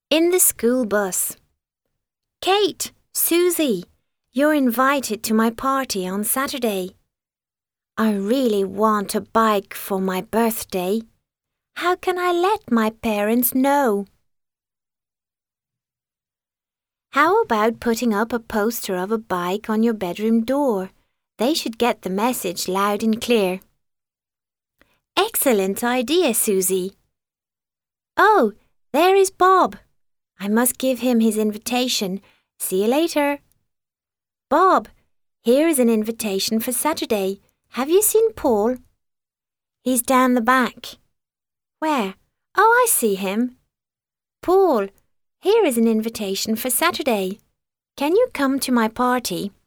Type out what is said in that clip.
In the school bus. Kate, Susie, you're invited to my party on Saturday. I really want a bike for my birthday. How can I let my parents know? How about putting up a poster of a bike on your bedroom door? They should get the message loud and clear. Excellent idea, Susie. Oh, there is Bob. I must give him his invitation. See you later. Bob, here is an invitation for Saturday. Have you seen Paul? He's down the back. Where? Oh, I see him. Paul, here is an invitation for Saturday. Can you come to my party?